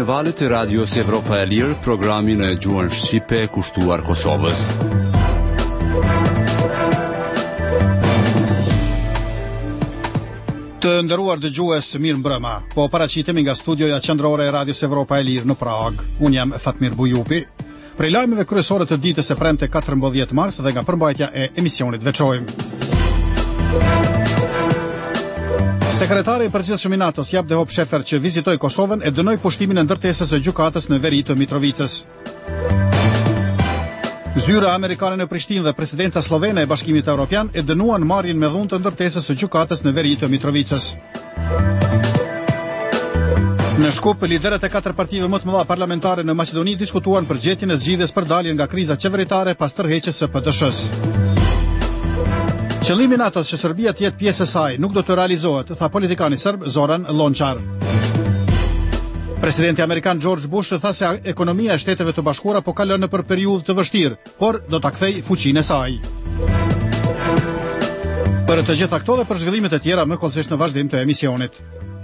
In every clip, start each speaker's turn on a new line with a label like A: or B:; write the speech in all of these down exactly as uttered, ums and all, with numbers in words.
A: në valët e Radios Evropa e Lirë, programin e gjuhën shqipe kushtuar Kosovës.
B: Të nderuar dëgjues, mirë mbrëma. Po paraqitemi nga studioja qendrore e Radios Evropa e Lirë në Prag. Unë jam Fatmir Bujupi. Prej lajmeve kryesore të ditës së premte katërmbëdhjetë mars dhe nga përmbajtja e emisionit veçojmë. Sekretari i përgjithshëm i NATO-s Javdehop Shefer që vizitoi Kosovën e dënoi pushtimin e ndërtesës së gjykatës në veri të Mitrovicës. Zyra amerikane në Prishtinë dhe presidenca slovene e Bashkimit Evropian e dënuan marrjen me dhunë të ndërtesës së gjykatës në veri të Mitrovicës. Në Shkup, liderët e katër partive më të mëdha parlamentare në Maqedoni diskutuan për gjetjen e zgjidhjes për daljen nga kriza qeveritare pas tërheqjes së P D Sh-s. Qëllimi i NATO-s që Serbia të jetë pjesë e saj nuk do të realizohet, tha politikani serb Zoran Lončar. Presidenti amerikan George Bush tha se ekonomia e Shteteve të Bashkuara po kalon në për periudhë të vështirë, por do ta kthejë fuqinë e saj. Për të gjitha këto dhe për zhvillimet e tjera më kollësisht në vazhdim të emisionit.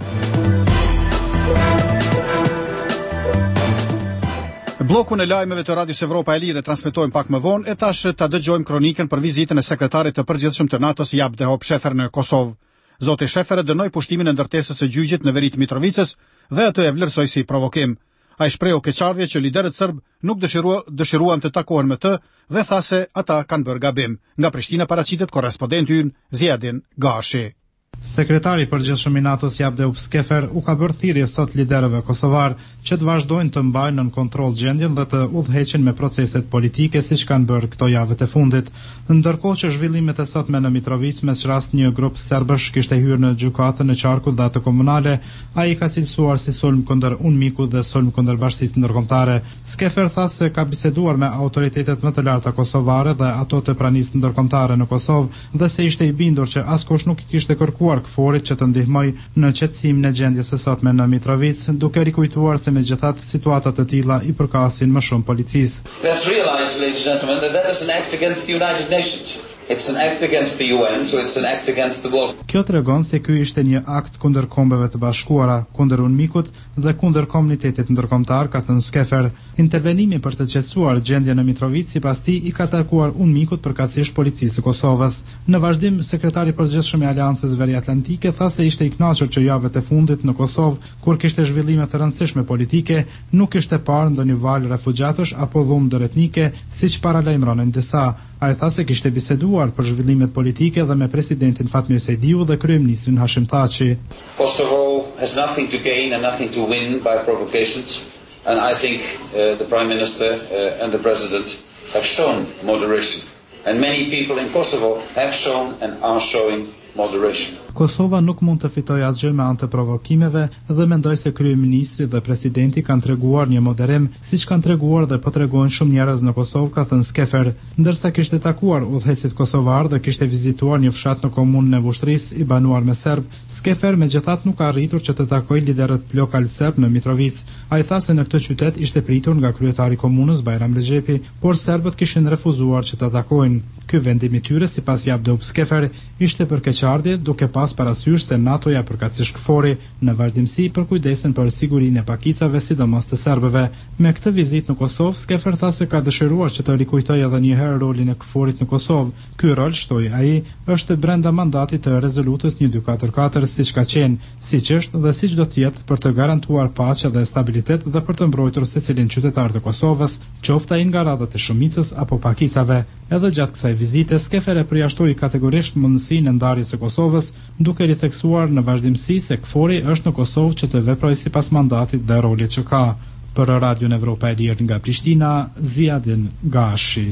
B: Bllokun e lajmeve të Radios Evropa e Lirë transmetojmë pak më vonë e tash ta dëgjojmë kronikën për vizitën e sekretarit të përgjithshëm të NATO-s Javdehop Shefer në Kosovë. Zoti Shefer dënoi pushtimin e ndërtesës së gjyqit në veri të Mitrovicës dhe atë e vlerësoi si provokim. Ai shprehu keqardhje që liderët serb nuk dëshirua, dëshiruan të takohen me të dhe tha se ata kanë bërë gabim. Nga Prishtina paraqitet korrespondenti ynë Ziadin Gashi.
C: Sekretari i përgjithshëm i NATO-s Javdehop Shefer u ka bërë thirrje sot liderëve kosovar që të vazhdojnë të mbajnë nën kontroll gjendjen dhe të udhëheqin me proceset politike siç kanë bërë këto javët e fundit. Ndërkohë që zhvillimet e sotme në Mitrovicë mes rast një grup serbësh kishte hyrë në gjykatën në qarkut dhe atë komunale, ai ka cilësuar si sulm kundër UNMIK-ut dhe sulm kundër bashkisë ndërkombëtare. Shefer tha se ka biseduar me autoritetet më të larta kosovare dhe ato të pranisë ndërkombëtare në Kosovë dhe se ishte i bindur që askush nuk i kishte kërkuar këforit që të ndihmoj në qetësimin e gjendjes së sotme në Mitrovicë, duke rikujtuar se megjithatë situata të tilla i përkasin më shumë policisë.
D: Let's realize, ladies and gentlemen, that that is an act against the United Nations. It's an act against the U N, so it's an act against the world.
C: Kjo tregon se ky ishte një akt kundër Kombeve të Bashkuara, kundër UNMIK-ut dhe kundër komunitetit ndërkombëtar, ka thënë Shefer. Intervenimi për të qetësuar gjendjen në Mitrovicë sipas tij i ka takuar UNMIK-ut përkatësisht policisë së Kosovës. Në vazhdim, sekretari i përgjithshëm i Aleancës Veriatlantike tha se ishte i kënaqur që javët e fundit në Kosovë, kur kishte zhvillime të rëndësishme politike, nuk kishte parë ndonjë val refugjatësh apo dhunë etnike, siç paralajmëronin disa. Ai tha se kishte biseduar për zhvillimet politike dhe me presidentin Fatmir Sejdiu dhe kryeministrin Hashim Thaçi.
D: Kosovo has nothing to gain and nothing to win by provocations, and I think uh, the Prime Minister uh, and the President have shown moderation, and many people in Kosovo have shown and are showing moderation.
C: Kosova nuk mund të fitojë asgjë me anë të provokimeve dhe mendoj se kryeministri dhe presidenti kanë treguar një moderim, siç kanë treguar dhe po tregojnë shumë njerëz në Kosovë, ka thënë Shefer, ndërsa kishte takuar udhëheqësit kosovar dhe kishte vizituar një fshat në komunën e Vushtrisë i banuar me serb. Shefer megjithatë nuk ka arritur që të takojë liderët lokal serb në Mitrovicë. Ai tha se në këtë qytet ishte pritur nga kryetari i komunës Bajram Rexhepi, por serbët kishin refuzuar që të takojnë. Ky vendim i tyre, sipas Javdehop Shefer, ishte për keqardhje, duke pas parasysh se NATO-ja përkatësisht këfori në vazhdimsi për kujdesen për sigurinë e pakicave, sidomos të serbëve. Me këtë vizitë në Kosovë, Shefer tha se ka dëshiruar që të rikujtojë edhe një herë rolin e këforit në Kosovë. Ky rol, shtoi ai, është brenda mandatit të rezolutës një dy katër katër, siç ka qenë, siç është dhe siç do të jetë për të garantuar paqe dhe stabilitet dhe për të mbrojtur secilin qytetar të Kosovës, qoftë ai nga radhët e shumicës apo pakicave. Edhe gjatë kësaj vizite, Shefer e përjashtoi kategorisht mundësinë e ndarjes së Kosovës, duke ritheksuar në vazhdimsi se këfori është në Kosovë që të veprojë sipas mandatit dhe rolit që ka. Për Radion Evropa e Lirë nga Prishtina, Ziadin Gashi.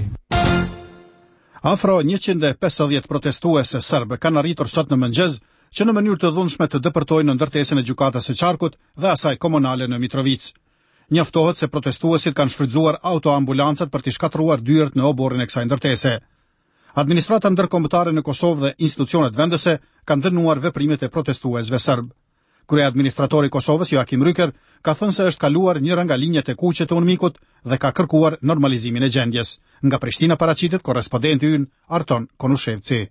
B: Afro njëqind e pesëdhjetë protestuese serbe kanë arritur sot në mëngjes që në mënyrë të dhunshme të dëpërtojnë në ndërtesën e gjykatës së qarkut dhe asaj komunale në Mitrovicë. Njoftohet se protestuesit kanë shfrytzuar autoambulancat për të shkatruar dyert në oborrin e kësaj ndërtese. Administrata ndërkombëtare në Kosovë dhe institucionet vendese kanë dënuar veprimet e protestuesve serb. Kryeadministratori i Kosovës Joakim Ryker ka thënë se është kaluar njëra nga linjat e kuqe të UNMIK-ut dhe ka kërkuar normalizimin e gjendjes. Nga Prishtina paraqitet korrespondenti ynë Arton Konushevci.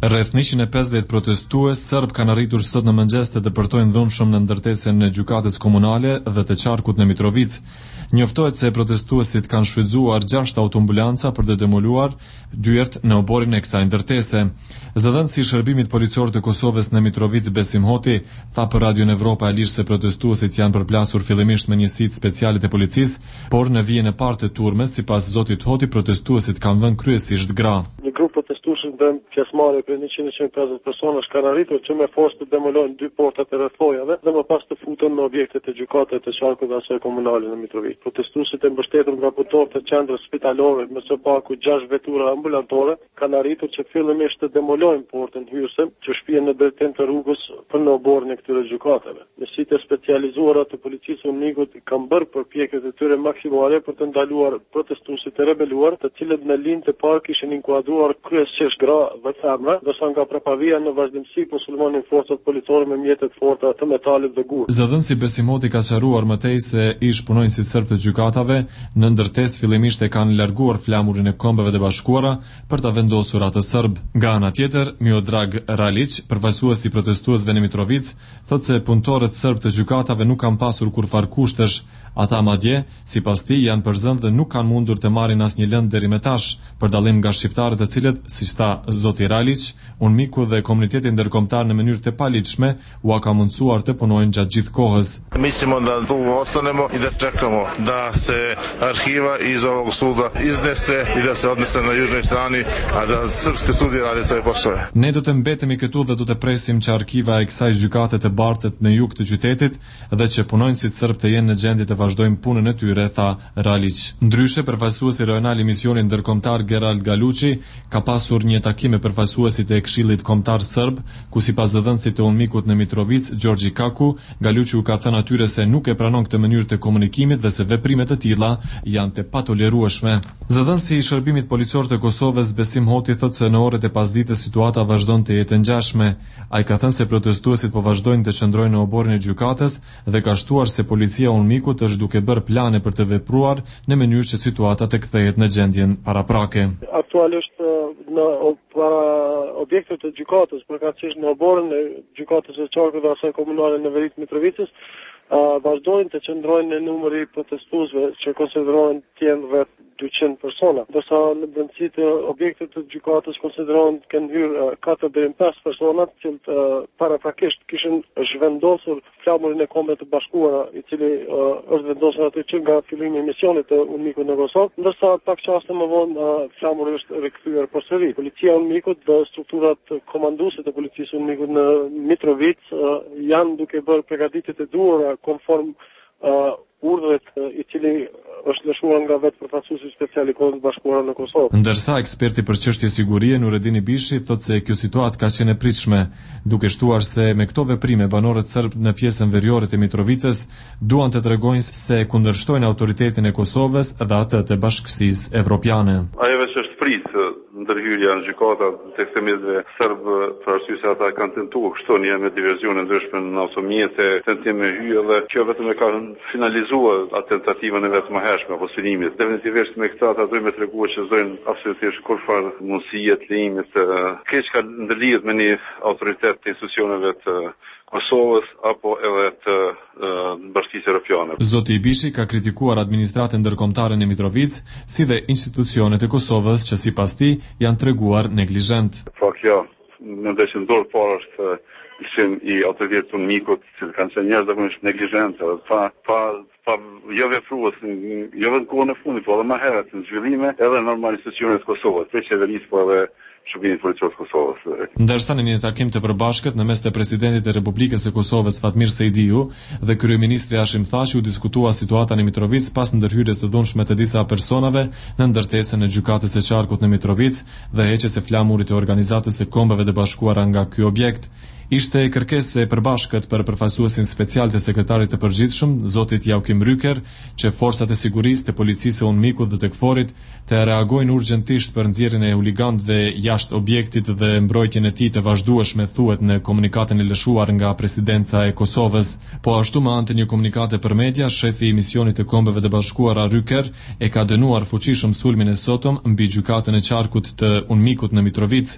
E: Rreth njëqind e pesëdhjetë protestues serb kanë arritur sot në mëngjes të depërtojnë dhunshëm në ndërtesën e gjykatës komunale dhe të qarkut në Mitrovic. Njoftohet se protestuesit kanë shfrytzuar gjashtë autoambulanca për të demoluar dyert në oborin e kësaj ndërtese. Zëdhënësi i shërbimit policor të Kosovës në Mitrovic, Besim Hoti, tha për Radion Evropa e Lirë se protestuesit janë përplasur fillimisht me njësitë speciale të policisë, por në vijën e parë të turmes, sipas zotit Hoti, protestuesit kanë vënë kryesisht gra.
F: Një grup protestuesh në pjesëmarrje për njëqind e pesëdhjetë personash kanë arritur që me forcë të demolojnë dy portat e rrethojave dhe më pas të futen në objektet e gjykatës të qarkut dhe asaj komunale në Mitrovic. Protestuesit e mbështetur nga punëtorët e qendrës spitalore me së paku gjashtë vetura ambulantore kanë arritur që fillimisht të demolojnë portën hyrëse që shpihen në drejtim të rrugës për në oborrin e këtyre gjykatave. Njësitë specializuara të policisë Unikut kanë bërë përpjekjet e tyre maksimale për të ndaluar protestuesit e rebeluar, të cilët në linjë të parë kishin inkuadruar kryesisht gra dhe femra, ndërsa nga prapavia në vazhdimsi konsulmonin forcat policore me mjete të forta të metalit dhe gur.
E: Zëdhënësi Besim Hoti ka sqaruar mëtej se ish punonjësit serb të gjykatave në ndërtesë fillimisht e kanë larguar flamurin e Kombeve të Bashkuara për ta vendosur atë serb. Nga ana tjetër, Miodrag Ralić, përfaqësuesi i protestuesve në Mitrovic, thotë se punëtorët serb të gjykatave nuk kanë pasur kurfar kushtesh. Ata madje, sipas tij, janë përzënë dhe nuk kanë mundur të marrin asnjë lëndë deri më tash, për dallim nga shqiptarët të cilët, siç tha zoti Ralić, Unmiku dhe komuniteti ndërkombëtar në mënyrë të paligjshme u ka mundsuar të punojnë gjatë gjithë kohës.
G: Mislimo da tu ostanemo i da čekamo da se arhiva iz ovog suda iznese i da se odnese na južnoj strani, a da srpski sudi radi svoje poslove.
E: Ne do të mbetemi këtu dhe do të presim që arkiva e kësaj gjykate të bartet në jug të qytetit dhe që punonjësit serb të jenë në gjendje të vazhdojmë punën e tyre, tha Ralić. Ndryshe, përfaqësuesi rajonal i misionit ndërkombëtar Gerald Galuçi ka pasur një takim me përfaqësuesit e Këshillit Kombëtar Serb, ku sipas zëdhënësit të Unmikut në Mitrovic, Gjorgji Kaku, Galuçi u ka thënë atyre se nuk e pranon këtë mënyrë të komunikimit dhe se veprimet të tilla janë të patolerueshme. Zëdhënësi i shërbimit policor të Kosovës, Besim Hoti, thotë se në orët e pasdites situata vazhdon të jetë ngjashme. Ai ka thënë se protestuesit po vazhdojnë të qëndrojnë në oborrin e gjykatës dhe ka shtuar se policia e Unmikut është duke bërë plane për të vepruar në mënyrë që situata të kthehet në gjendjen paraprake.
F: Aktualisht në para objektet të gjykatës, përkatësisht në oborrin e gjykatës së qarkut dhe asaj komunale në Verit Mitrovicës, vazhdojnë të qëndrojnë në numri protestuesve që konsiderohen të jenë rreth dyqind persona, ndërsa në brendësi të objektet të gjykatës konsiderohen të kenë hyrë katër deri në pesë persona, të cilët paraprakisht kishin zhvendosur flamurin e Kombeve të Bashkuara, i cili uh, është vendosur aty që nga fillimi i misionit të Unmikut në Kosovë, ndërsa pak çaste më vonë uh, flamuri është rikthyer përsëri. Policia e Unmikut dhe strukturat komanduese të policisë Unmikut në Mitrovic uh, janë duke bërë përgatitjet e duhura konform uh, urdhëret uh, i cili është lëshuar nga vetë përfaqësuesi special i Kombeve të Bashkuara në Kosovë.
E: Ndërsa eksperti për çështje sigurie Nureddin Ibishi thotë se kjo situatë ka qenë e pritshme, duke shtuar se me këto veprime banorët serb në pjesën veriore të Mitrovicës duan të tregojnë se kundërshtojnë autoritetin e Kosovës dhe atë të Bashkësisë Evropiane.
H: Ajo vetë është pritë ndërhyrja në gjykata të ekstremistëve serb për arsye se ata kanë tentuar kështu një me diverzione ndryshme në automjete, tentime hyje dhe kjo vetëm e kanë finalizuar atë tentativën e vetë më hershme apo synimit. Definitivisht me këtë ata dojnë me treguar që zojnë absolutisht kurfar mundësie të limit të keq ka ndërlidhet me një autoritet të institucioneve të Kosovës apo edhe të Bashkisë Evropiane.
E: Zoti Ibishi ka kritikuar administratën ndërkombëtare në Mitrovic, si dhe institucionet e Kosovës që sipas tij janë treguar neglizhent.
H: Po kjo, mendoj se ndor parë është ishim i autoritetit të Unmikut, që kanë qenë njerëz zakonisht neglizhentë, pa pa pa jo veprues, jo vetëm kohën e fundit, por edhe më herët në zhvillime edhe normal institucionet të Kosovës, për qeverisë po edhe shërbimit policor të Kosovës.
E: Ndërsa në një takim të përbashkët në mes të presidentit të Republikës së Kosovës Fatmir Sejdiu dhe kryeministri Hashim Thaçi u diskutua situata në Mitrovic pas ndërhyrjes së dhunshme të disa personave në ndërtesën e gjykatës së qarkut në Mitrovic dhe heqjes së flamurit të organizatës së Kombeve të Bashkuara nga ky objekt. Ishte kërkesë e përbashkët për përfaqësuesin special të sekretarit të përgjithshëm, zotit Jaukim Ryker, që forcat e sigurisë të policisë së Unmikut dhe të Kforit të reagojnë urgjentisht për nxjerrjen e huligantëve jashtë objektit dhe mbrojtjen e tij të vazhdueshme, thuhet në komunikatën e lëshuar nga presidenca e Kosovës. Po ashtu me anë të një komunikate për media, shefi i misionit të Kombeve të Bashkuara Ryker e ka dënuar fuqishëm sulmin e sotëm mbi gjykatën e qarkut të Unmikut në Mitrovic.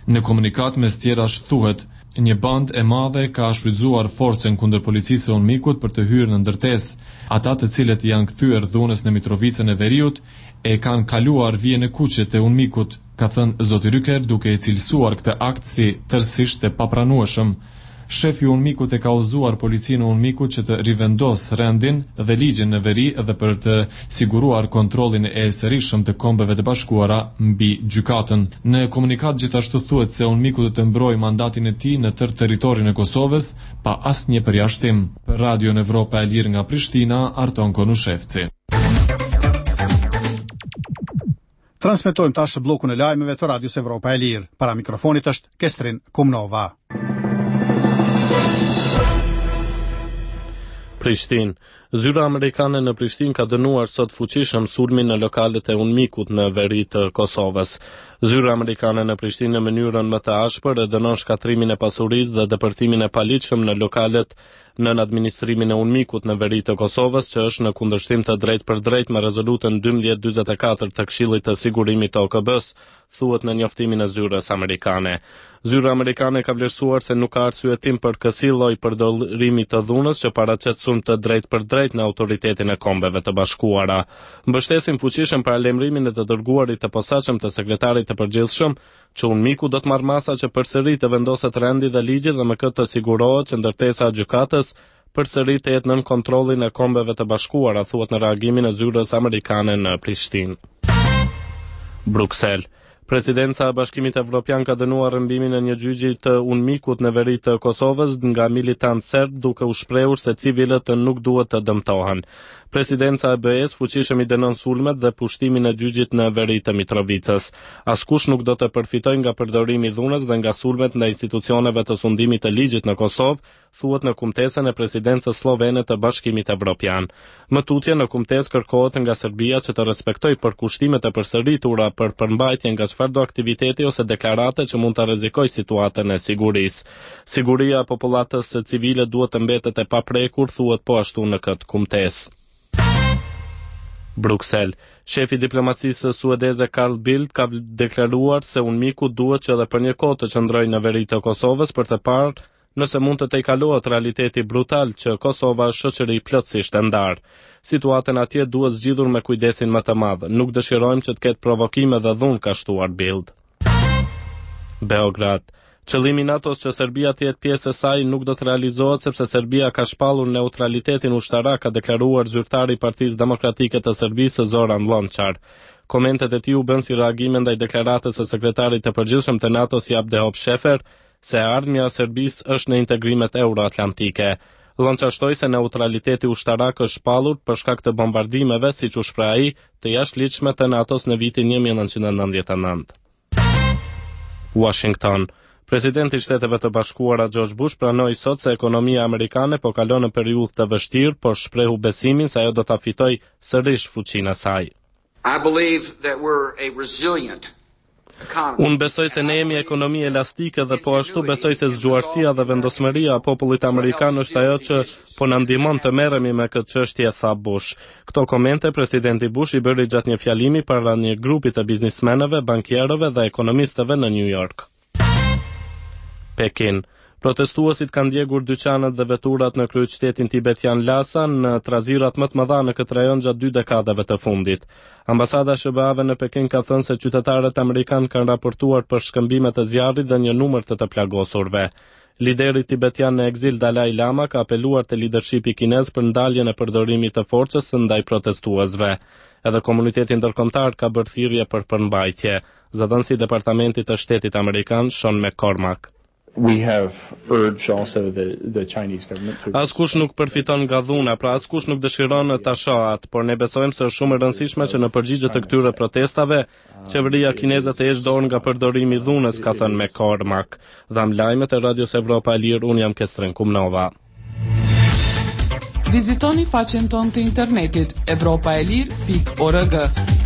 E: Në komunikat mes tjerash thuhet: një band e madhe ka shfrytzuar forcën kundër policisë së Unmikut për të hyrë në ndërtesë. Ata të cilët janë kthyer dhunës në Mitrovicën e Veriut e kanë kaluar vijën e kuqe të Unmikut, ka thënë zoti Ryker, duke e cilësuar këtë akt si tërësisht e papranueshëm. Shefi i Unmikut e ka udhëzuar policinë e Unmikut që të rivendos rendin dhe ligjin në veri dhe për të siguruar kontrollin e sërishëm të Kombeve të Bashkuara mbi gjykatën. Në komunikat gjithashtu thuhet se Unmiku do të mbrojë mandatin e tij në tërë territorin e Kosovës pa asnjë përjashtim. Për Radion Evropa e Lirë nga Prishtina, Arton Konushevci.
B: Transmetojmë tash bllokun e lajmeve të Radios Evropa e Lirë. Para mikrofonit është Kestrin Kumnova.
I: Prishtinë. Zyra amerikane në Prishtinë ka dënuar sot fuqishëm sulmin në lokalet e Unmikut në veri të Kosovës. Zyra amerikane në Prishtinë në mënyrën më të ashpër e dënon shkatrimin e pasurisë dhe depërtimin e paligjshëm në lokalet nën administrimin e Unmikut në veri të Kosovës, që është në kundërshtim të drejtë për drejtë me rezolutën dymbëdhjetë dyzet e katër të Këshillit të Sigurimit të O K B-s, thuhet në njoftimin e zyrës amerikane. Zyra amerikane ka vlerësuar se nuk ka arsye tim për kësaj lloj përdorimi të dhunës që paraqet sulm të drejtë për drejtë në autoritetin e Kombeve të Bashkuara. Mbështesim fuqishëm paralajmërimin e të dërguarit të posaçëm të sekretarit të përgjithshëm që Unmiku do të marrë masa që përsëri të vendoset rendi dhe ligji dhe me këtë të sigurohet që ndërtesa e gjykatës përsëri të jetë nën kontrollin e Kombeve të Bashkuara, thuhet në reagimin e zyrës amerikane në Prishtinë. Bruksel. Presidenca e Bashkimit Evropian ka dënuar rrëmbimin e një gjyqi të Unmikut në veri të Kosovës nga militant serb, duke u shprehur se civilët nuk duhet të dëmtohen. Presidenca e B E-s fuqishëm i dënon sulmet dhe pushtimin e gjyqit në veri të Mitrovicës. Askush nuk do të përfitojë nga përdorimi i dhunës dhe nga sulmet ndaj institucioneve të sundimit të ligjit në Kosovë, thuhet në kumtesën e presidencës slovene të Bashkimit Evropian. Më tutje në kumtesë kërkohet nga Serbia që të respektojë përkushtimet e përsëritura për përmbajtje nga çfarëdo aktiviteti ose deklarate që mund të rrezikojë situatën e sigurisë. Siguria e popullatës së civile duhet të mbetet e paprekur, thuhet po ashtu në këtë kumtesë. Bruksel. Shefi i diplomacisë suedeze Carl Bildt ka deklaruar se Unmiku duhet që edhe për një kohë të qëndrojë në veri të Kosovës për të parë nëse mund të tejkalohet realiteti brutal që Kosova është shoqëri plotësisht e ndarë. Situatën atje duhet zgjidhur me kujdesin më të madh. Nuk dëshirojmë që të ketë provokime dhe dhunë, ka shtuar Bildt. Beograd. Qëllimi i NATO-s që Serbia të jetë pjesë e saj nuk do të realizohet sepse Serbia ka shpallur neutralitetin ushtarak, ka deklaruar zyrtari i Partisë Demokratike të Serbisë Zoran Lončar. Komentet e tij u bën si reagim ndaj deklaratës së sekretarit të përgjithshëm të NATO-s Jabdehop Shefer se ardhmja e Serbisë është në integrimet euroatlantike. Lončar shtoi se neutraliteti ushtarak është shpallur për shkak të bombardimeve, siç u shpreh ai, të jashtëligjshme të NATO-s në vitin një mijë nëntëqind e nëntëdhjetë e nëntë. Washington. Presidenti i Shteteve të Bashkuara George Bush pranoi sot se ekonomia amerikane po kalon në periudhë të vështirë, por shprehu besimin se ajo do ta fitojë sërish fuqinë e saj.
J: I believe that we're a resilient economy.
I: Unë besoj se ne jemi ekonomi elastike dhe po ashtu besoj se zgjuarësia dhe vendosmëria e popullit amerikan është ajo që po na ndihmon të merremi me këtë çështje, tha Bush. Këto komente presidenti Bush i bëri gjatë një fjalimi para një grupi të biznismenëve, bankierëve dhe ekonomistëve në New York. Pekin. Protestuesit kanë djegur dyqanet dhe veturat në kryeqytetin tibetian Lhasa në trazirat më të mëdha në këtë rajon gjatë dy dekadave të fundit. Ambasada e S B A-ve në Pekin ka thënë se qytetarët amerikan kanë raportuar për shkëmbime të zjarrit dhe një numër të të plagosurve. Lideri tibetian në ekzil Dalai Lama ka apeluar te leadershipi kinez për ndaljen e përdorimit të forcës ndaj protestuesve. Edhe komuniteti ndërkombëtar ka bërë thirrje për përmbajtje. Zëdhënësi i Departamentit të Shtetit Amerikan Sean McCormack.
K: We have urged also the, the Chinese government to...
I: Askush nuk përfiton nga dhuna, pra askush nuk dëshiron ta shohat, por ne besojmë se është shumë e rëndësishme që në përgjigje të këtyre protestave, qeveria kineze të heqë dorë nga përdorimi i dhunës, ka thënë McCormack. Dham lajmet e Radios Evropa e Lirë, unë jam Kestren Kumnova.
L: Vizitoni faqen tonë të internetit evropaelir pikë org.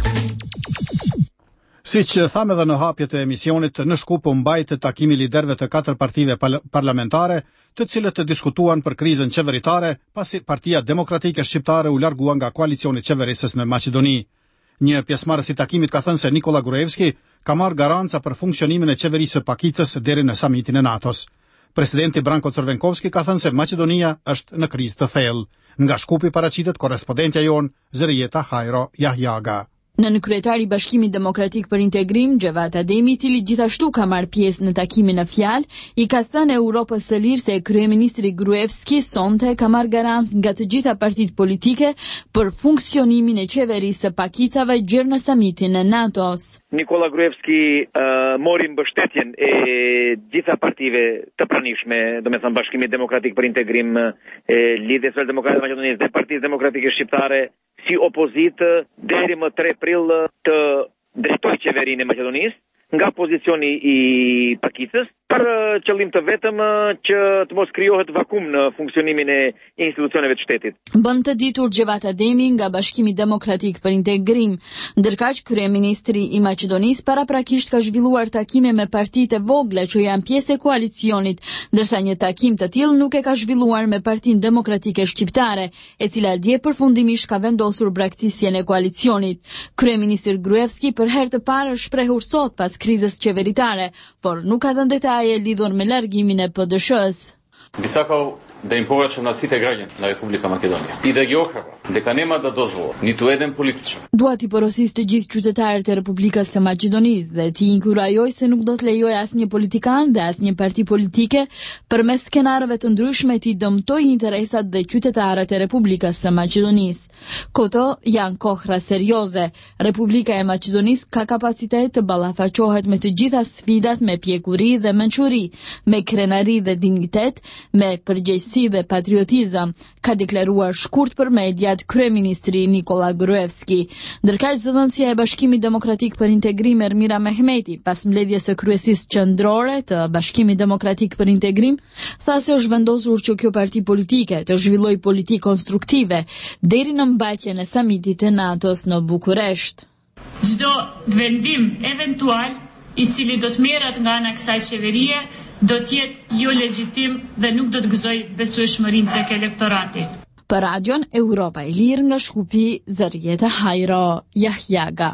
B: Si që thamë edhe në hapjet e emisionit, në Shkup u mbajtë takimi liderëve të katër partive parlamentare, të cilët të diskutuan për krizën qeveritare, pasi Partia Demokratike Shqiptare u largua nga koalicioni qeverisës në Maqedoni. Një pjesëmarrës i takimit ka thënë se Nikola Gruevski ka marrë garanca për funksionimin e qeverisë së pakicës deri në samitin e NATO-s. Presidenti Branko Crvenkovski ka thënë se Maqedonia është në krizë të thellë. Nga Shkupi paraqitet korrespondentja jon Zërieta Hajro Jahjaga.
M: Nën kryetari i Bashkimit Demokratik për Integrim, Xhevat Ademi, i cili gjithashtu ka marrë pjesë në takimin në fjalë, i ka thënë Europës së Lirë se kryeministri Gruevski sonte ka marrë garancë nga të gjitha partitë politike për funksionimin e qeverisë së pakicave gjërë në samitin e NATO-s.
N: Nikola Gruevski uh, mori mbështetjen e gjitha partive të pranishme, domethënë Bashkimit Demokratik për Integrim, e Lidhjes së Demokratëve të Maqedonisë dhe Partisë Demokratike Shqiptare si opozitë deri më tre prill të drejtoj qeverinë e Maqedonisë nga pozicioni i pakicës për qëllim të vetëm që të mos krijohet vakum në funksionimin e institucioneve të shtetit.
M: Bën të ditur Xhevat Ademi nga Bashkimi Demokratik për Integrim, ndërkaq kryeministri i Maqedonisë paraprakisht ka zhvilluar takime me partitë e vogla që janë pjesë e koalicionit, ndërsa një takim të tillë nuk e ka zhvilluar me Partinë Demokratike Shqiptare, e cila dje përfundimisht ka vendosur braktisjen e koalicionit. Kryeministri Gruevski për herë të parë shprehur sot pas krizës qeveritare, por nuk ka dhënë detaje lidhur me largimin e P D S-s.
O: Bisakau da im povraćam na site građane na Republika Makedonija i da gjohava deka nema da dozvole niti u jedan političar.
M: Dua t'i porosisë të gjithë qytetarët e Republikës së Maqedonisë dhe t'i inkurajoj se nuk do të lejoj asnjë politikan dhe asnjë parti politike përmes skenarëve të ndryshme t'i dëmtojë interesat dhe qytetarët e Republikës së Maqedonisë. Këto janë kohra serioze. Republika e Maqedonisë ka kapacitet të ballafaqohet me të gjitha sfidat me pjekuri dhe mençuri, me krenari dhe dignitet, me përgjegjësi dhe patriotizëm, ka deklaruar shkurt për mediat kryeministri Nikola Gruevski. Ndërkaq zëdhënësia e Bashkimit Demokratik për Integrim Ermira Mehmeti, pas mbledhjes së kryesisë qendrore të Bashkimit Demokratik për Integrim, tha se është vendosur që kjo parti politike të zhvillojë politikë konstruktive deri në mbajtjen e samitit të NATO-s në Bukuresht.
P: Çdo vendim eventual i cili do të merret nga ana e kësaj qeverie do të jetë jo legjitim dhe nuk do të gëzojë besueshmërinë tek elektorati.
M: Për Radion Europa e Lirë nga Shkupi, Zërieta Hajro Jahjaga.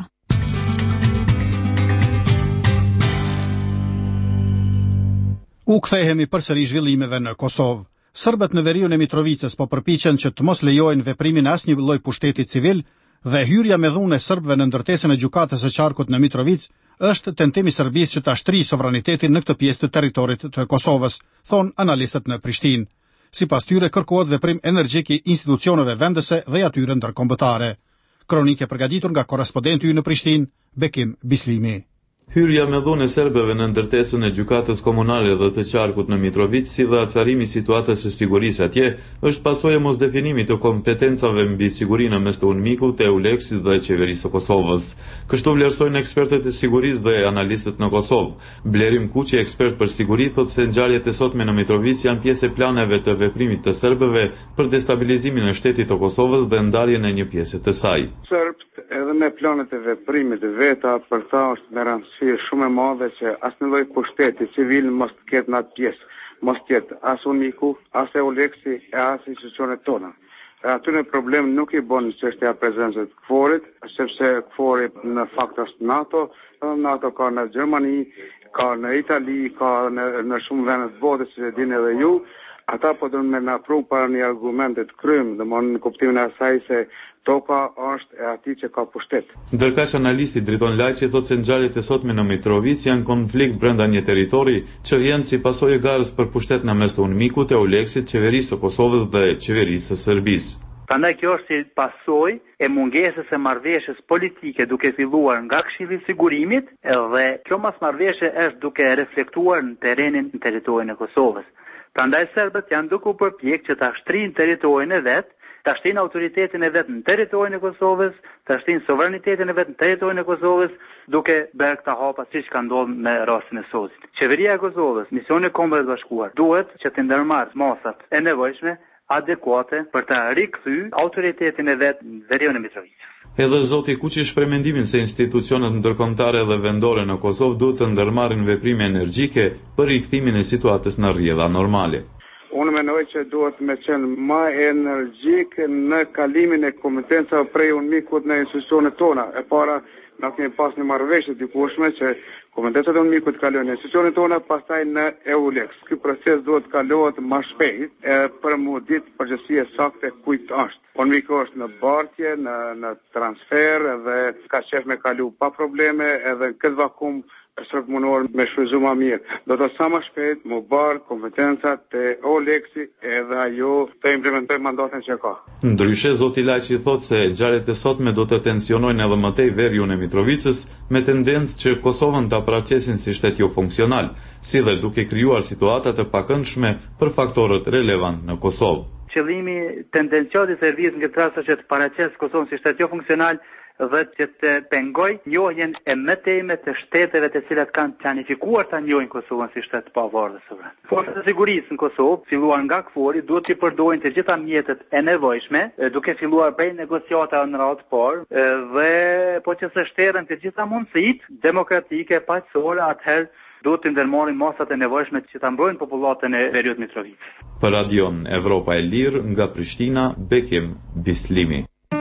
B: U kthehemi përsëri zhvillimeve në Kosovë. Serbët në veriun e Mitrovicës po përpiqen që të mos lejojnë veprimin e asnjë lloji pushteti civil dhe hyrja me dhunë e serbëve në ndërtesën e gjykatës së qarkut në Mitrovicë është tentimi i Serbisë që ta shtrijë sovranitetin në këtë pjesë të territorit të Kosovës, thon analistët në Prishtinë. Sipas tyre kërkohet veprim energjik i institucioneve vendese dhe atyre ndërkombëtare. Kronikë e përgatitur nga korrespondenti ynë në Prishtinë, Bekim Bislimi.
E: Hyrja me dhunë e serbëve në ndërtesën e gjykatës komunale dhe të qarkut në Mitrovic, si dhe acarimi i situatës së sigurisë atje, është pasojë e mosdefinimit të kompetencave mbi sigurinë mes të UNMIK-ut, EULEX-it dhe qeverisë së Kosovës. Kështu vlerësojnë ekspertët e sigurisë dhe analistët në Kosovë. Blerim Kuqi, ekspert për siguri, thotë se ngjarjet e sotme në Mitrovic janë pjesë e planeve të veprimit të serbëve për destabilizimin e shtetit të Kosovës dhe ndarjen e një pjese të saj.
Q: Edhe me planet e veprimit veta, për ta është me rëndësi shumë e madhe që asnjë lloj pushteti civil mos të ketë në atë pjesë, mos të ketë as UNMIK-u, as EULEX-i, e as institucionet tona. Aty në problem nuk i bën çështja e prezencës të KFOR-it, sepse KFOR-i në fakt është NATO, NATO ka në Gjermani, ka në Itali, ka në, në shumë vende të botës, që e dini edhe ju. Ata po do me na pru para një argumentet krym, dhe më në kuptimin e asaj se toka është e atij që ka pushtet.
E: Ndërkaq analisti Driton Lajçi thotë se ngjarjet e sotme në Mitrovic janë konflikt brenda një territori që vjen si pasojë e garës për pushtet në mes të UNMIK-ut, EULEX-it, qeverisë së Kosovës dhe qeverisë së Serbisë.
R: Prandaj kjo është si pasojë e mungesës së marrëveshjes politike duke filluar nga Këshilli i Sigurimit, dhe kjo marrëveshje është duke reflektuar në terrenin në territorin e Kosovës. Prandaj serbët janë duke u përpjek që ta shtrijnë territorin e vet, ta shtrijnë autoritetin e vet në territorin e Kosovës, ta shtrijnë sovranitetin e vet në territorin e Kosovës, duke bërë këta hapa siç ka ndodhur me rastin e sotit. Qeveria e Kosovës, misioni i Kombeve të Bashkuar, duhet që të ndërmarrë masat e nevojshme adekuate për ta rikthyer autoritetin e vet në veriun e Mitrovicës.
E: Edhe zoti Kuqi shpreh mendimin se institucionet ndërkombëtare dhe vendore në Kosovë duhet të ndërmarrin veprime energjike për rikthimin e situatës në rrjedha normale.
Q: Unë mendoj që duhet me qenë më energjik në kalimin e kompetencave prej UNMIK-ut në institucionet tona. E para na kemi pas një marrëveshje të dikueshme që Komendetet e Mikut kalojnë në institucionet tona, pastaj në EULEX. Ky proces duhet të kalohet më shpejt e për mu ditë përgjithësia saktë kujt është. Onmiku është në bartje, në në transfer dhe ka qef me kalu pa probleme edhe në këtë vakum është munduar me shfryzu më mirë. Do të sa më shpejt më barë kompetencat të EULEX-i edhe ajo të implementoj mandatin që ka.
S: Ndryshe, zoti Laqi thotë se ngjarjet e sotme do të tensionojnë edhe më tej veriun e Mitrovicës me tendencë që Kosovën ta paraqesin si shtet jo funksional, si dhe duke krijuar situata të pakëndshme për faktorët relevant në Kosovë.
R: Qëllimi tendencioni i servisit në këtë rast është të paraqesë Kosovën si shtet jo funksional dhe që të pengoj njohjen e më tejme të shteteve të cilat kanë planifikuar ta njohin Kosovën si shtet pavarur dhe sovran. Forcat e sigurisë në Kosovë, filluar nga KFOR-i, duhet të përdojnë të gjitha mjetet e nevojshme, duke filluar prej negociata në radhë të parë dhe po që së shterën të gjitha mundësitë demokratike, paqësore, atëherë duhet të ndërmarrin masat e nevojshme që ta mbrojnë popullatën e veriut Mitrovicës.
S: Për Radion Evropa e Lirë nga Prishtina, Bekim Bislimi.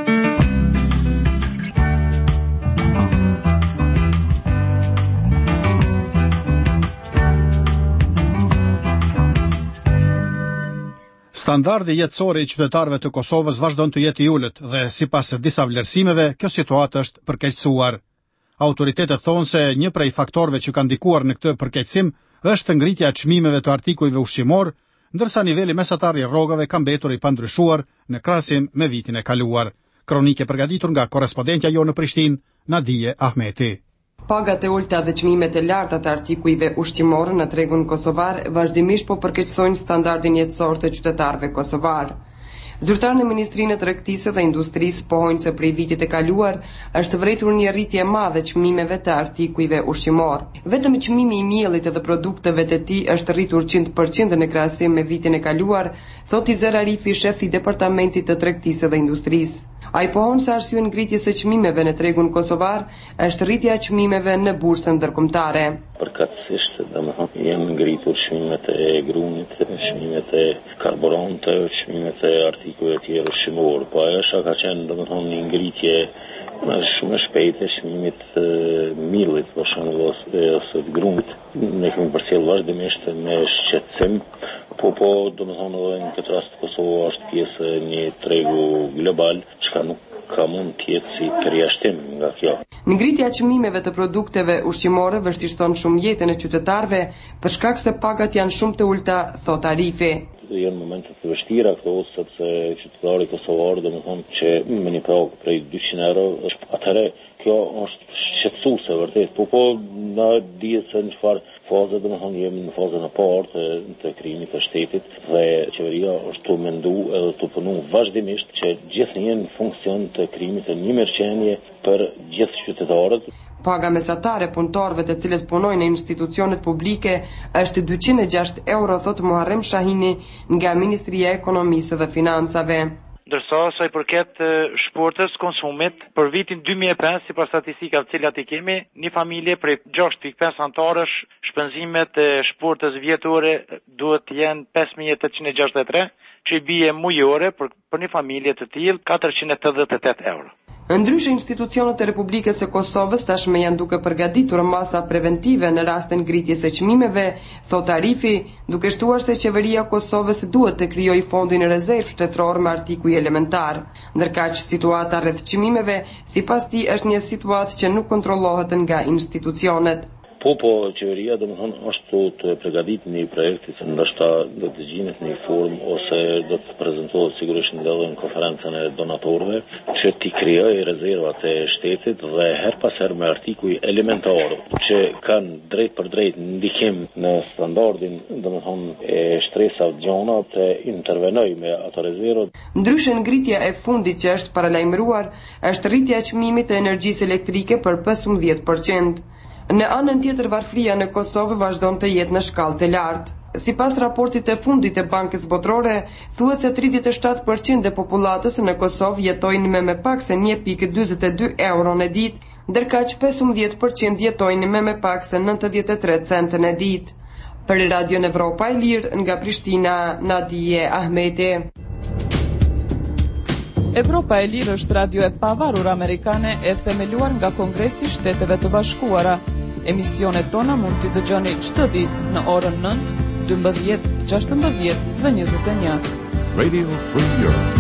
B: Standardi jetësor i qytetarëve të Kosovës vazhdon të jetë i ulët dhe sipas disa vlerësimeve, kjo situatë është përkeqësuar. Autoritetet thonë se një prej faktorëve që kanë ndikuar në këtë përkeqësim është ngritja e çmimeve të artikujve ushqimor, ndërsa niveli mesatar i rrogave ka mbetur i pandryshuar në krahasim me vitin e kaluar. Kronike përgatitur nga korrespondentja jo në Prishtinë, Nadije Ahmeti.
T: Pagat e ulta dhe çmimet e larta të artikujve ushqimor në tregun kosovar vazhdimisht po përkeqësojnë standardin jetësor të qytetarëve kosovar. Zyrtarët në Ministrinë e Tregtisë dhe Industrisë pohojnë se prej vitit të kaluar është vërtetur një rritje e madhe çmimeve të artikujve ushqimor. Vetëm çmimi i miellit dhe produkteve të tij është rritur njëqind përqind në krahasim me vitin e kaluar, thotë Izer Arifi, shef i Departamentit të Tregtisë dhe Industrisë. Ai pohon se arsye ngritjes së çmimeve në tregun kosovar është rritja e çmimeve në bursën ndërkombëtare.
U: Përkatësisht, domethënë, janë ngritur çmimet e grumit, çmimet e karburante, çmimet e artikujve të tjerë ushqimor, po ajo ka qenë domethënë një ngritje më shumë e shpejtë e çmimit të miellit, për shembull, ose të grumit. Ne kemi përcjell vazhdimisht me shqetësim, po po domethënë edhe në këtë rast Kosova është pjesë e një tregu global, çka nuk ka mund të jetë si përjashtim nga kjo.
T: Ngritja e çmimeve të produkteve ushqimore vështirëson shumë jetën e qytetarëve për shkak se pagat janë shumë të ulta, thot Arifi.
U: Janë momente të vështira këto, sepse qytetari kosovar domethënë që me një pagë prej dyqind euro, atëherë kjo është shqetësuese vërtet, po po na dihet se në çfarë faze domethënë jemi në fazën e parë të, të krijimit të shtetit dhe qeveria është të mendu edhe të punu vazhdimisht që gjithë jenë në funksion të krijimit të një mirëqenie për gjithë qytetarët.
T: Paga mesatare punëtorëve të cilët punojnë në institucionet publike është dyqind e gjashtë euro, thot Muharrem Shahini nga Ministria e Ekonomisë dhe Financave.
V: Ndërsa sa i përket shportës konsumit, për vitin dy mijë e pesë, sipas statistikave të cilat i kemi, një familje prej gjashtë pikë pesë anëtarësh, shpenzimet e shportës vjetore duhet të jenë pesë mijë tetëqind e gjashtëdhjetë e tre, që i bie mujore për, për një familje të tillë katërqind e tetëdhjetë e tetë euro.
T: Ndryshe, institucionet e Republikës së Kosovës tashmë janë duke përgatitur masa preventive në rast të ngritjes së çmimeve, thot Arifi, duke shtuar se qeveria e Kosovës duhet të krijojë fondin rezervë shtetëror me artikuj elementar. Ndërkaq situata rreth çmimeve, sipas tij, është një situatë që nuk kontrollohet nga institucionet.
U: Po, po, qeveria domethënë është të përgatitur një projekt që ndoshta do të gjinet në një formë ose do të prezantohet sigurisht edhe në konferencën e donatorëve, që t'i krijojë rezervat e shtetit dhe her pas here me artikuj elementar që kanë drejt për drejt ndikim në standardin domethënë e shtresave gjona të intervenojë me ato rezervat.
T: Ndryshe, ngritja e fundit që është paralajmëruar është rritja e çmimit të energjisë elektrike për pesëmbëdhjetë përqind. Në anën tjetër, varfëria në Kosovë vazhdon të jetë në shkallë të lartë. Sipas raportit të fundit të Bankës Botërore, thuhet se tridhjetë e shtatë përqind e popullatës në Kosovë jetojnë me më pak se një pikë dyzet e dy euro në ditë, ndërkaq pesëmbëdhjetë përqind jetojnë me më pak se nëntëdhjetë e tre centë në ditë. Për Radion Evropa e Lirë nga Prishtina, Nadije Ahmeti.
L: Evropa e Lirë është radio e pavarur amerikane e themeluar nga Kongresi i Shteteve të Bashkuara. Emisionet tona mund t'i dëgjoni çdo ditë në orën nëntë, dymbëdhjetë, gjashtëmbëdhjetë dhe njëzet e një.
A: Radio Free Europe.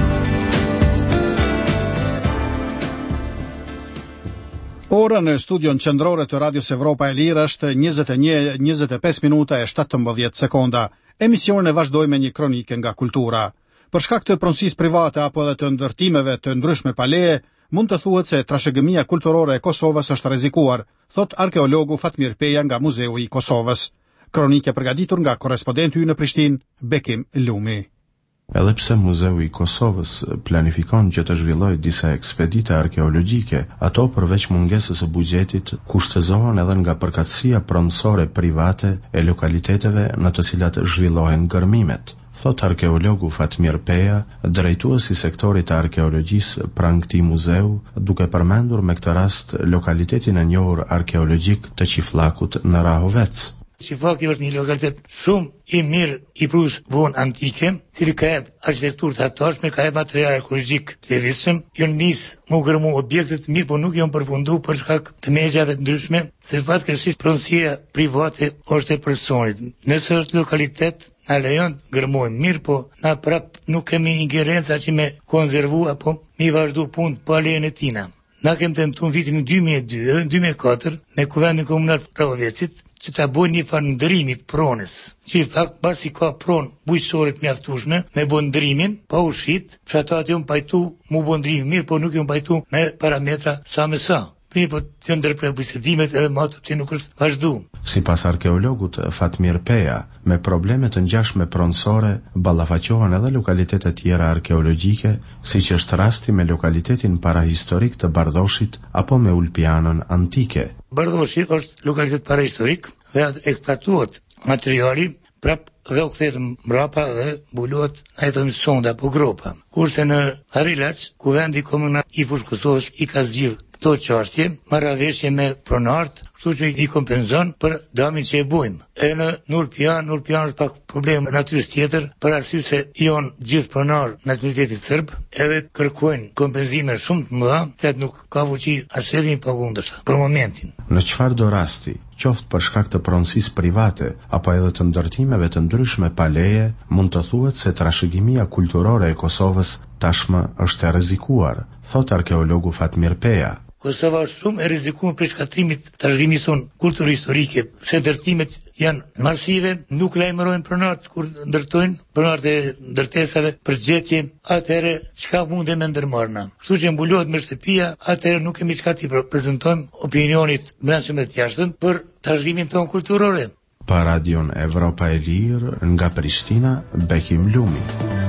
B: Ora në studion qendrore të Radios Evropa e Lirë është njëzet e një e njëzet e pesë minuta e shtatëmbëdhjetë sekonda. Emisionin e vazhdoj me një kronike nga kultura. Për shkak të pronësisë private apo edhe të ndërtimeve të ndryshme pa leje, mund të thuhet se trashëgimia kulturore e Kosovës është rrezikuar, thot arkeologu Fatmir Peja nga Muzeu i Kosovës. Kronike përgatitur nga korrespondenti ynë në Prishtinë, Bekim Lumi.
D: Edhe pse Muzeu i Kosovës planifikon që të zhvillojë disa ekspedite arkeologjike, ato përveç mungesës së buxhetit kushtëzohen edhe nga përkatësia pronësore private e lokaliteteve në të cilat zhvillohen gërmimet, thot arkeologu Fatmir Peja, drejtuesi i sektorit të arkeologjisë pranë këtij muzeu, duke përmendur me këtë rast lokalitetin e njohur arkeologjik të Qifllakut në Rahovec.
W: Qifllaki është një lokalitet shumë i mirë i prus vonë antike, cili ka jep arkitekturë të atashme, ka jep material arkeologjik të levishëm, janë nisë më gërmu objektet mirë, po nuk janë përfundu për shkak të megjave të ndryshme, se fatkeqësisht pronësia private është e personit. Nëse është lokalitet, na lejon gërmojmë mirë, po na prap nuk kemi ingerenca që me konservu apo mi vazhdu punë pa lejen e tina. Na kem tentuar në vitin dy mijë e dy edhe në dy mijë e katër me Kuvendin Komunal të Rahovecit që ta bëjnë një farë ndërimit pronës, që i thak basi ka pronë bujqësorit mjaftueshme me bën ndërimin pa ushit, që ata atë jom pajtu mu bën ndërimin mirë, po nuk jom pajtu me parametra sa me sa. Mirë, po të ndërprer bisedimet edhe ma të të nuk është vazhdu.
D: Sipas arkeologut Fatmir Peja, me probleme të ngjashme pronësore ballafaqohen edhe lokalitete tjera arkeologjike, siç është rasti me lokalitetin parahistorik të Bardhoshit apo me Ulpianën antike.
W: Bardhoshi është lokalitet parahistorik dhe eksploatohet materiali prap dhe u kthehet mbrapa dhe mbulohet ai të sonda apo gropa. Kurse në Harilaç, Kuvendi Komunal i Fushë Kosovës i ka zgjidhur këto çështje, marrëveshje me pronart, kështu që i kompenzon për damin që e bujmë. E në Nurpian, Nurpian është pak problem natyrës tjetër, për arsye se janë gjithë pronar nacionalitetit serb, edhe kërkojnë kompenzime shumë të mëdha, se nuk ka fuqi as edhe një pagundështa për momentin.
D: Në çfarë do rasti, qoftë për shkak të pronësisë private apo edhe të ndërtimeve të ndryshme pa leje, mund të thuhet se trashëgimia kulturore e Kosovës tashmë është e rrezikuar, thot arkeologu Fatmir Peja.
W: Kosova është shumë e rrezikuar për shkatrimit të trashëgimisë son kulturore historike, se ndërtimet janë masive, nuk lajmërojnë pronart kur ndërtojnë, pronart e ndërtesave për gjetje, atëherë çka mundem me ndërmarrna. Kështu që mbulohet me shtëpia, atëherë nuk kemi çka t'i prezantojmë opinionit brendshëm të jashtëm për trashëgimin ton kulturore.
D: Pa Radion Evropa e Lirë nga Prishtina, Bekim Lumi.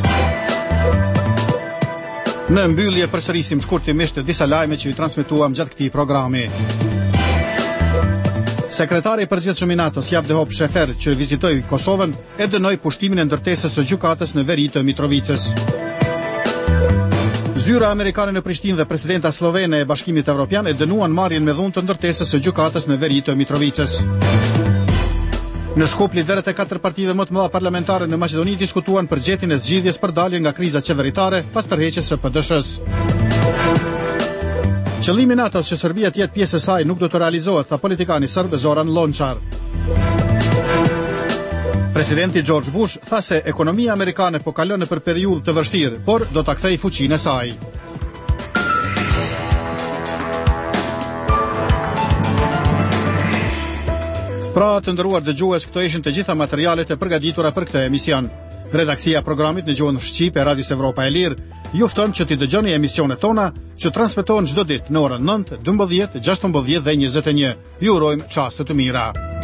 B: Në mbyllje përsërisim shkurtimisht disa lajme që i transmetuam gjatë këtij programi. Sekretari i përgjithshëm i NATO-s Javdehop Shefer, që vizitoi Kosovën, e dënoi pushtimin e ndërtesës së gjykatës në veri të Mitrovicës. Zyra amerikane në Prishtinë dhe presidenta slovene e Bashkimit Evropian e dënuan marrjen me dhunë të ndërtesës së gjykatës në veri të Mitrovicës. Në Shkup, liderët e katër partive më të mëdha parlamentare në Maqedoni diskutuan për gjetjen e zgjidhjes për daljen nga kriza qeveritare pas tërheqjes së P D S-s. Qëllimi i NATO-s që Serbia të jetë pjesë e saj nuk do të realizohet, tha politikani serb Zoran Lončar. Presidenti George Bush tha se ekonomia amerikane po kalon nëpër periudhë të vështirë, por do ta kthejë fuqinë e saj. Pra të nderuar dëgjues, këto ishin të gjitha materialet e përgatitura për këtë emision. Redaksia e programit në gjuhën shqipe e Radios Evropa e Lirë ju fton që t'i dëgjoni emisionet tona që transmetohen çdo ditë në orën nëntë, dymbëdhjetë, gjashtëmbëdhjetë dhe njëzet e një. Ju urojmë çaste të mira.